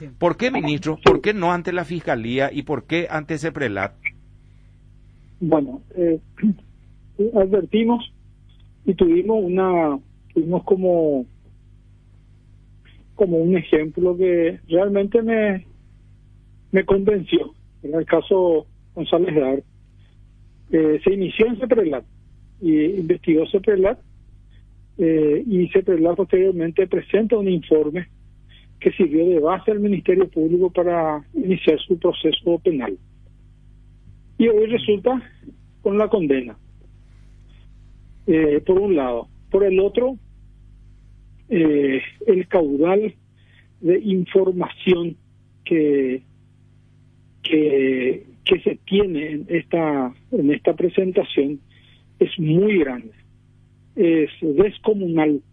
¿Por qué, ministro? ¿Por qué no ante la Fiscalía y por qué ante CEPRELAT? Bueno, advertimos y tuvimos como un ejemplo que realmente me convenció. En el caso González de Ar, se inició en CEPRELAT y investigó CEPRELAT, y CEPRELAT posteriormente presenta un informe que sirvió de base al Ministerio Público para iniciar su proceso penal. Y hoy resulta con la condena, por un lado. Por el otro, el caudal de información que se tiene en esta presentación es muy grande, es descomunal.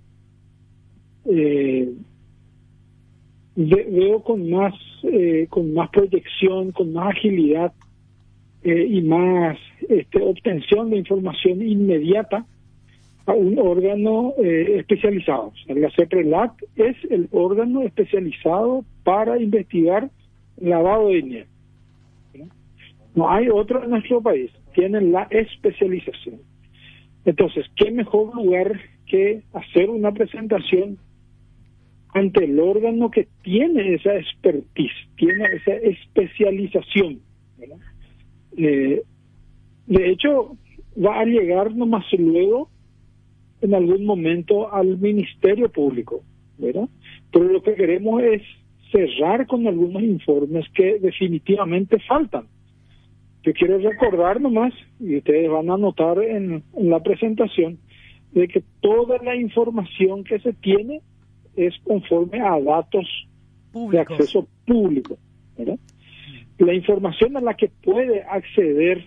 Veo con más proyección, con más agilidad y más obtención de información inmediata a un órgano especializado. O sea, la CEPRELAT es el órgano especializado para investigar lavado de dinero. No hay otro en nuestro país, tienen la especialización. Entonces, ¿qué mejor lugar que hacer una presentación ante el órgano que tiene esa expertise, tiene esa especialización, ¿verdad? De hecho, va a llegar nomás luego en algún momento al Ministerio Público, ¿verdad? Pero lo que queremos es cerrar con algunos informes que definitivamente faltan. Yo quiero recordar nomás, y ustedes van a notar en la presentación, de que toda la información que se tiene es conforme a datos públicos, de acceso público, ¿verdad? La información a la que puede acceder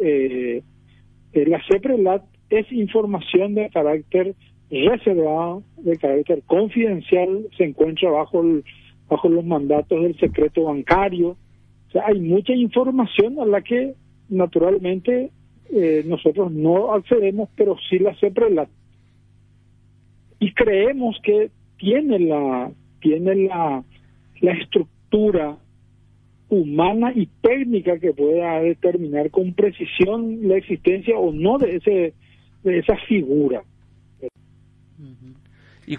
la CEPRELAT es información de carácter reservado, de carácter confidencial, se encuentra bajo los mandatos del secreto bancario. O sea, hay mucha información a la que naturalmente nosotros no accedemos, pero sí la CEPRELAT. Y creemos que tiene la estructura humana y técnica que pueda determinar con precisión la existencia o no de esa figura. ¿Y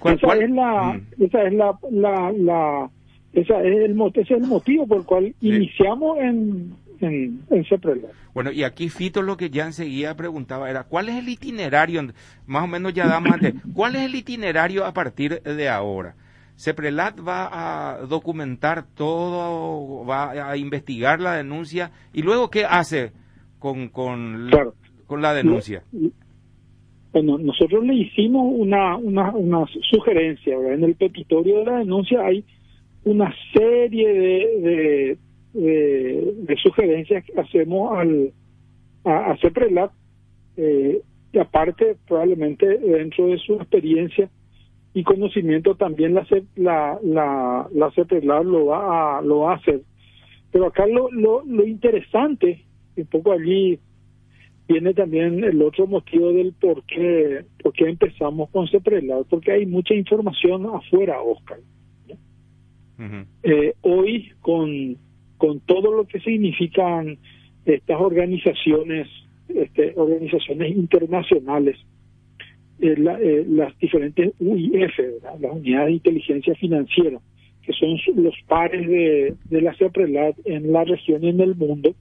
ese es el motivo por el cual iniciamos en CEPRELAT. Bueno, y aquí Fito lo que ya enseguida preguntaba era, ¿cuál es el itinerario? Más o menos ya damos antes, ¿cuál es el itinerario a partir de ahora? CEPRELAT va a documentar todo, va a investigar la denuncia, y luego ¿qué hace con la denuncia? Bueno, nosotros le hicimos una sugerencia, ¿verdad? En el petitorio de la denuncia hay una serie de sugerencias que hacemos a CEPRELAT, y aparte probablemente dentro de su experiencia y conocimiento también la CEPRELAT lo va a hacer. Pero acá lo interesante, un poco allí viene también el otro motivo del por qué empezamos con CEPRELAT, porque hay mucha información afuera, Oscar. Hoy con todo lo que significan estas organizaciones internacionales, las diferentes UIF, ¿verdad? Las unidades de inteligencia financiera, que son los pares de la CEPRELAT en la región y en el mundo,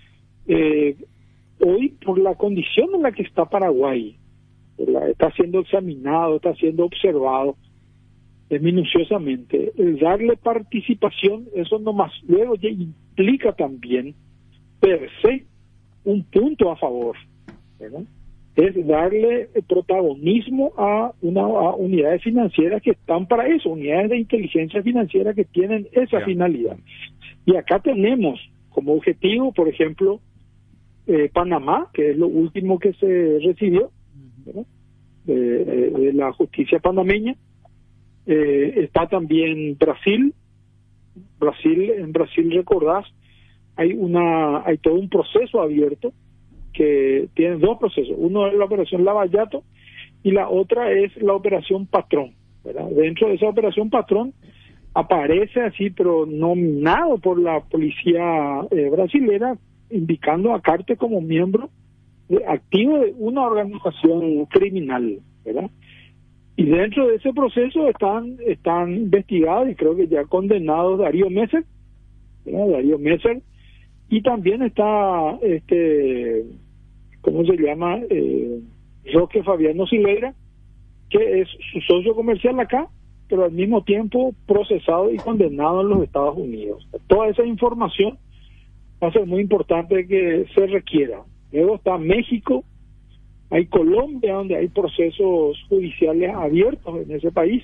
hoy por la condición en la que está Paraguay, ¿verdad? Está siendo examinado, está siendo observado minuciosamente, el darle participación, eso nomás luego ya implica también per se un punto a favor, ¿verdad? Es darle protagonismo a unidades financieras que están para eso, unidades de inteligencia financiera que tienen esa finalidad. Y acá tenemos como objetivo, por ejemplo, Panamá, que es lo último que se recibió, ¿verdad? De la justicia panameña. Está también Brasil. En Brasil, recordás, hay todo un proceso abierto que tiene dos procesos. Uno es la operación Lavallato y la otra es la operación Patrón, ¿verdad? Dentro de esa operación Patrón aparece así, pero nominado por la policía brasilera, indicando a Cartes como miembro activo de una organización criminal, ¿verdad? Y dentro de ese proceso están investigados y creo que ya condenados Darío Messer, ¿verdad? Darío Messer, y también está ¿cómo se llama? Roque Fabiano Silveira, que es su socio comercial acá, pero al mismo tiempo procesado y condenado en los Estados Unidos. Toda esa información va a ser muy importante que se requiera. Luego está México, hay Colombia, donde hay procesos judiciales abiertos en ese país,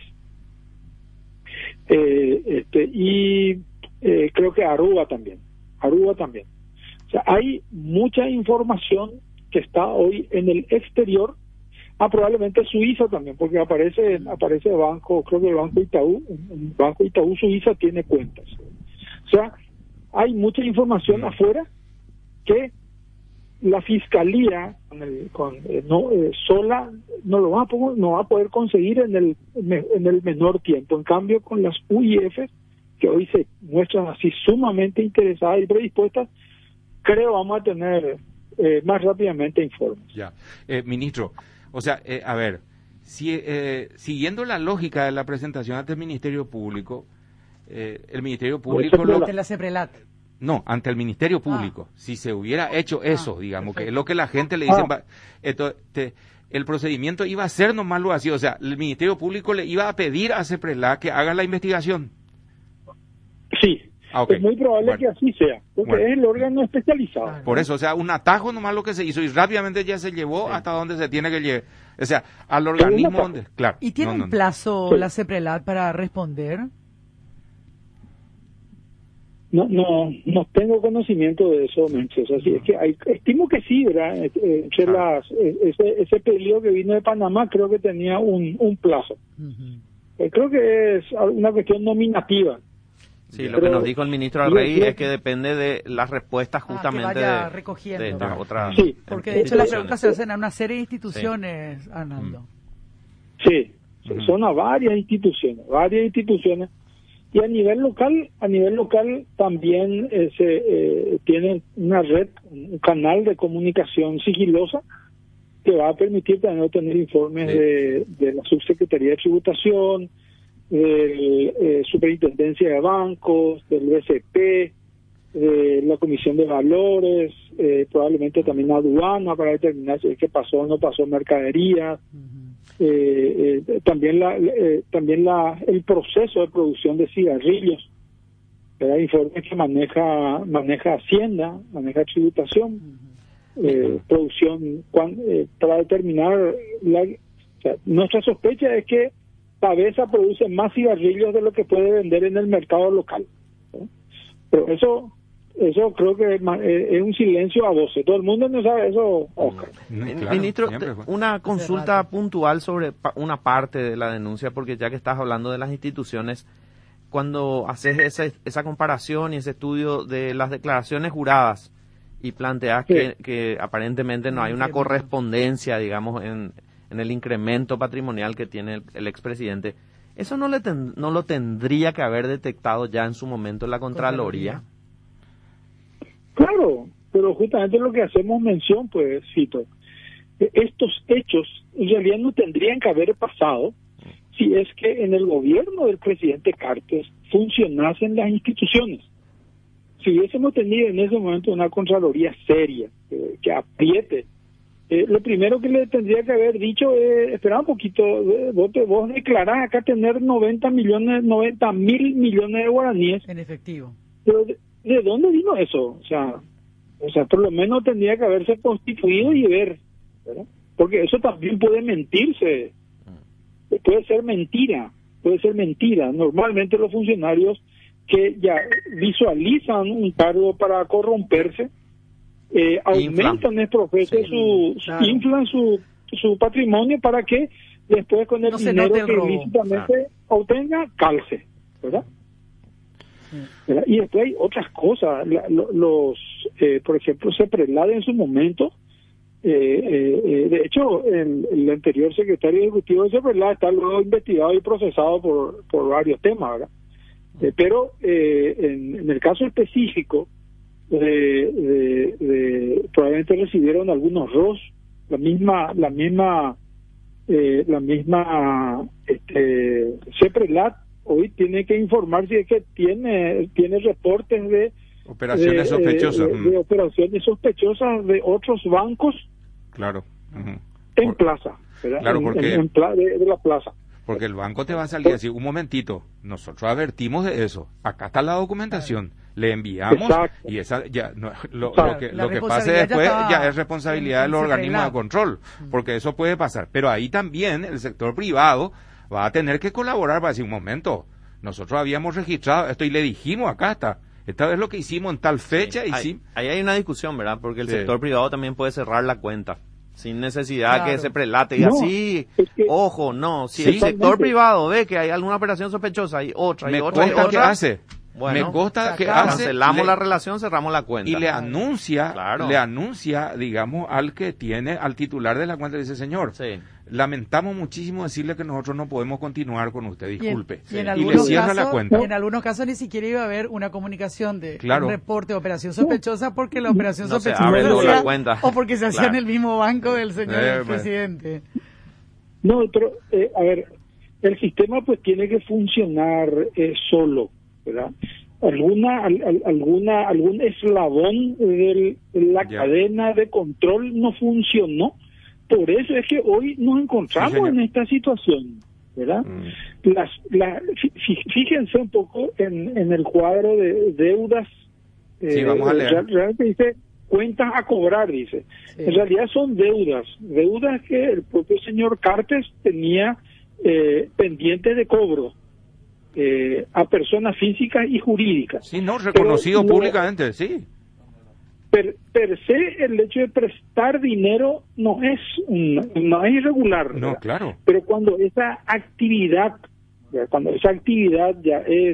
creo que Aruba también. O sea, hay mucha información que está hoy en el exterior. Probablemente Suiza también, porque aparece banco, creo que el Banco Itaú, el Banco Itaú Suiza tiene cuentas. O sea, hay mucha información afuera que la fiscalía sola no va a poder conseguir en el menor tiempo. En cambio, con las UIF, que hoy se muestran así sumamente interesadas y predispuestas, creo vamos a tener más rápidamente informes. Ya, ministro. O sea, a ver, siguiendo la lógica de la presentación ante el Ministerio Público, el Ministerio Público... Ante la CEPRELAT. No, ante el Ministerio Público. Si se hubiera hecho eso, digamos, perfecto, que es lo que la gente le dice, el procedimiento iba a ser nomás lo así. O sea, el Ministerio Público le iba a pedir a CEPRELAT que haga la investigación. Sí. Okay. Es muy probable que así sea, porque es el órgano especializado. Por eso, o sea, un atajo nomás lo que se hizo y rápidamente ya se llevó hasta donde se tiene que llevar. O sea, al organismo donde... Claro. ¿Y tiene un plazo la CEPRELAT para responder? No tengo conocimiento de eso, Menches. Así es que estimo que sí, ¿verdad? Ese pedido que vino de Panamá creo que tenía un plazo. Creo que es una cuestión nominativa. Sí, lo que nos dijo el ministro Arrey es que depende de las respuestas justamente que vaya recogiendo. de otras. Sí, porque de hecho las preguntas se hacen a una serie de instituciones, sí. Arnaldo. Sí, son a varias instituciones. Y a nivel local también tienen una red, un canal de comunicación sigilosa que va a permitir también obtener informes de la Subsecretaría de Tributación, de Superintendencia de Bancos, del BCP, de la Comisión de Valores, probablemente también aduana para determinar si es que pasó o no pasó mercadería. También el proceso de producción de cigarrillos, hay informes que maneja Hacienda, maneja tributación, producción para determinar nuestra sospecha es que Pavesa produce más cigarrillos de lo que puede vender en el mercado local, ¿no? Pero eso creo que es un silencio a voces. Todo el mundo no sabe eso, Oscar. Claro, ministro, una consulta puntual sobre una parte de la denuncia, porque ya que estás hablando de las instituciones, cuando haces esa comparación y ese estudio de las declaraciones juradas y planteas que aparentemente no hay una correspondencia, digamos, en el incremento patrimonial que tiene el expresidente, ¿eso no lo tendría que haber detectado ya en su momento la Contraloría? Claro, pero justamente lo que hacemos mención, pues, Fito, estos hechos en realidad no tendrían que haber pasado si es que en el gobierno del presidente Cartes funcionasen las instituciones. Si hubiésemos tenido en ese momento una Contraloría seria, que apriete, lo primero que le tendría que haber dicho es, espera un poquito, vos declarás acá tener 90 mil millones de guaraníes. En efectivo. Pero ¿de dónde vino eso? O sea, por lo menos tendría que haberse constituido y ver, ¿verdad? Porque eso también puede mentirse, puede ser mentira. Normalmente los funcionarios que ya visualizan un cargo para corromperse, aumentan el proceso, inflan su patrimonio para que después con el dinero que ilícitamente obtenga, calce, ¿verdad? Y después hay otras cosas, por ejemplo, CEPRELAT en su momento, de hecho, el anterior secretario ejecutivo de CEPRELAT está luego investigado y procesado por varios temas, ¿verdad? Pero en el caso específico, probablemente recibieron algunos ROS, la misma CEPRELAT hoy tiene que informar si es que tiene reportes de operaciones sospechosas, de operaciones sospechosas de otros bancos, claro, en plaza, ¿verdad? Claro, porque de la plaza. Porque el banco te va a salir así, un momentito, nosotros advertimos de eso, acá está la documentación, le enviamos. Exacto. Y esa ya lo que pase después ya es responsabilidad del organismo de control, porque eso puede pasar. Pero ahí también el sector privado va a tener que colaborar para decir, un momento, nosotros habíamos registrado esto y le dijimos, acá está, esta vez lo que hicimos en tal fecha. Sí, ahí hay una discusión, ¿verdad? Porque el sector privado también puede cerrar la cuenta sin necesidad que se prelate y así, ojo, no, si el sector privado ve que hay alguna operación sospechosa y otra y otra y otra, ¿qué hace? Bueno, me consta que hace, cancelamos la relación, cerramos la cuenta y le anuncia, digamos, al titular de la cuenta, le dice, señor, lamentamos muchísimo decirle que nosotros no podemos continuar con usted, disculpe, y le cierra la cuenta. Y en algunos casos ni siquiera iba a haber una comunicación de un reporte de operación sospechosa, porque la operación sospechosa o porque se hacía en el mismo banco del señor presidente. No, pero a ver, el sistema pues tiene que funcionar solo, ¿verdad? Algún eslabón de la cadena de control no funcionó. Por eso es que hoy nos encontramos en esta situación, ¿verdad? Fíjense un poco en el cuadro de deudas. Vamos a leer. Realmente dice cuentas a cobrar, dice. Sí. En realidad son deudas que el propio señor Cartes tenía pendientes de cobro a personas físicas y jurídicas. Sí, no, reconocido públicamente, sí. Per se, el hecho de prestar dinero no es irregular, ¿verdad? No, claro. Pero cuando esa actividad ya es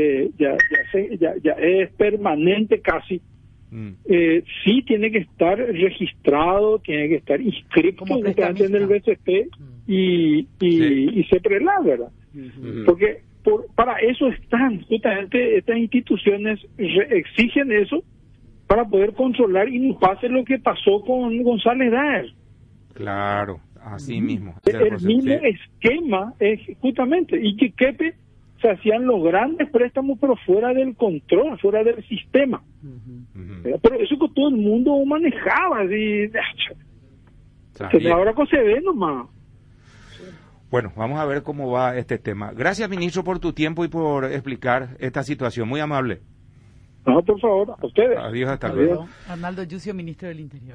es permanente casi, sí tiene que estar registrado, tiene que estar inscrito en el BCP y CEPRELAT, ¿verdad? Porque para eso están justamente estas instituciones, exigen eso para poder controlar y no pase lo que pasó con González Daer. Claro, así mismo. El mismo esquema es justamente, y que se hacían los grandes préstamos pero fuera del control, fuera del sistema. Pero eso que todo el mundo manejaba, así, ahora que se ve nomás. Bueno, vamos a ver cómo va este tema. Gracias, ministro, por tu tiempo y por explicar esta situación. Muy amable. No, por favor, a ustedes. Adiós, hasta luego. Arnaldo Yucio, ministro del Interior.